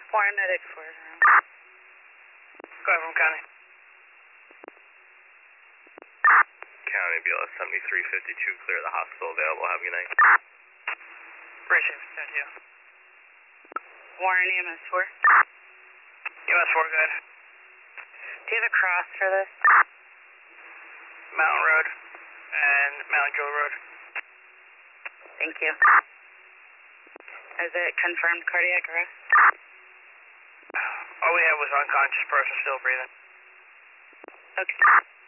Warren Medic 4. Go ahead from County. County BLS 7352, clear the hospital available. Have a good night. Appreciate it. Thank you. Warren EMS 4. EMS 4, good. Do you have a cross for this? Mountain Road and Mount Joe Road. Thank you. Is it confirmed cardiac arrest? All we had was unconscious person still breathing. Okay.